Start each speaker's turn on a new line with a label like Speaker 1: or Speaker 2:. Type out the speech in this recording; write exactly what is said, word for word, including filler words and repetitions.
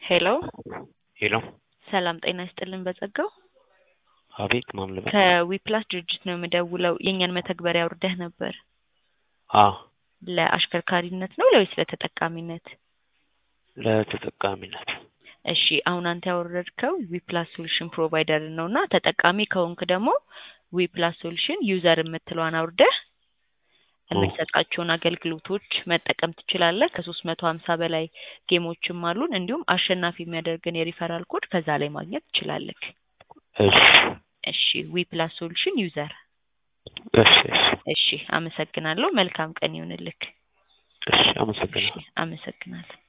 Speaker 1: ሄሎ
Speaker 2: ሄሎ
Speaker 1: ሰላም ጤና ይስጥልን በጸጋው
Speaker 2: አቤት ማን ልበል?
Speaker 1: ከዊፕላስ ድርጅት ነው የምደውለው የኛን መተግበሪያ አውርደህ ነበር።
Speaker 2: አዎ
Speaker 1: ለአሽከርካሪነት ነው ለወይስ ለተጠቃሚነት?
Speaker 2: ለተጠቃሚነት።
Speaker 1: እሺ አሁን አንተ ያወረድከው ዊፕላስ ሶሉሽን ፕሮቫይደር ነውና ተጠቃሚ ከሆንክ ደግሞ ዊፕላስ ሶሉሽን ዩዘር የምትለዋን አውርደህ የሚሰጣቸውን አገልግሎቶች መጠቀም ትችላለህ። ከሶስት መቶ ሃምሳ በላይ ጌሞችም አሉን። እንዲሁም አሸናፊ የሚያደርገን የሪፈራል ኮድ ከዛ ላይ ማግኘት ትችላለህ።
Speaker 2: እሺ
Speaker 1: እሺ ዊፕላስ ሶሉሽን ዩዘር።
Speaker 2: እሺ እሺ
Speaker 1: እሺ አመሰግናለሁ። መልካም ቀን ይሁንልህ።
Speaker 2: እሺ አመሰግናለሁ።
Speaker 1: አመሰግናለሁ።